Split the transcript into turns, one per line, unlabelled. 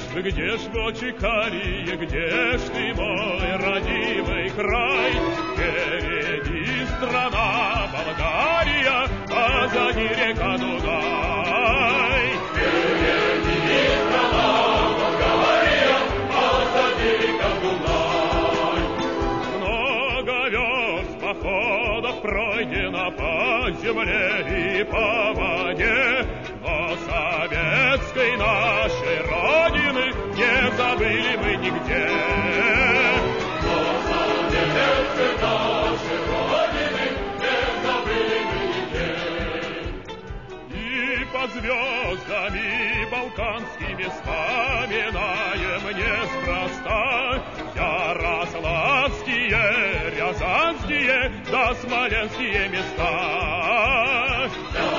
Где ж, очи карие, где ж ты, мой родимый край? Впереди страна Болгария, позади река Дунай. Впереди страна Болгария, позади река Дунай. Много верст походов пройдено по земле и по воде, но советской нашей Родины не забыли мы нигде. Но советской нашей Родины не забыли мы нигде. И под звездами балканскими вспоминаем неспроста ярославские, рязанские да смоленские места.